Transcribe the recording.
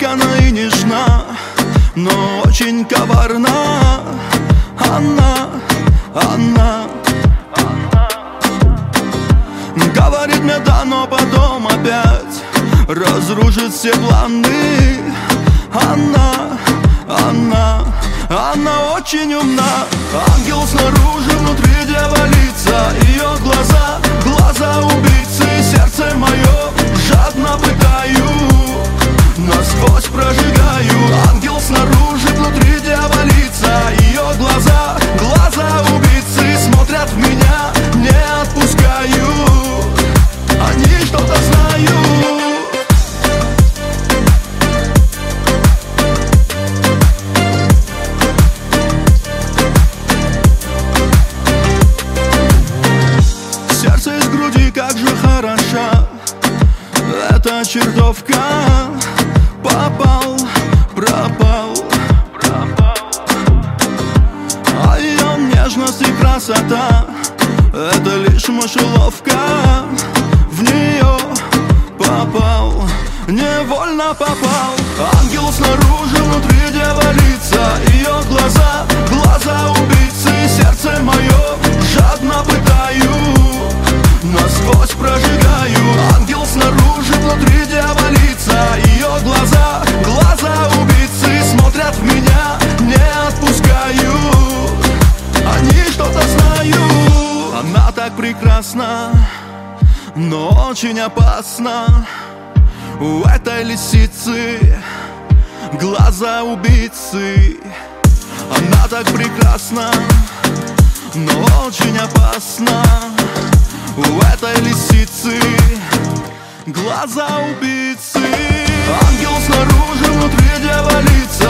Ласкана и нежна, но очень коварна. Она говорит мне да, но потом опять разрушит все планы. Она очень умна. Ангел снаружи, внутри дьяволица. Ее глаза, глаза убийцы. Сердце мое жадно пытаю, насквозь прожигаю. Ангел снаружи, внутри дьяволица. Ее глаза, глаза убийцы. Смотрят в меня, не отпускают. Они что-то знают. Сердце из груди, как же хороша эта чертовка. Попал, пропал. А ее нежность и красота — это лишь мышеловка. В нее попал, невольно попал. Ангел снаружи, внутри дьяволица. Ее глаза, глаза убийцы. Сердце мое жадно пытаю, насквозь прожигаю. Ангел снаружи, внутри дьяволица. Ее глаза, глаза убийцы. Смотрят в меня, не отпускают. Они что-то знают. Она так прекрасна, но очень опасна. У этой лисицы глаза убийцы. Она так прекрасна, но очень опасна. У этой лисицы глаза убийцы. Ангел снаружи, внутри дьяволица.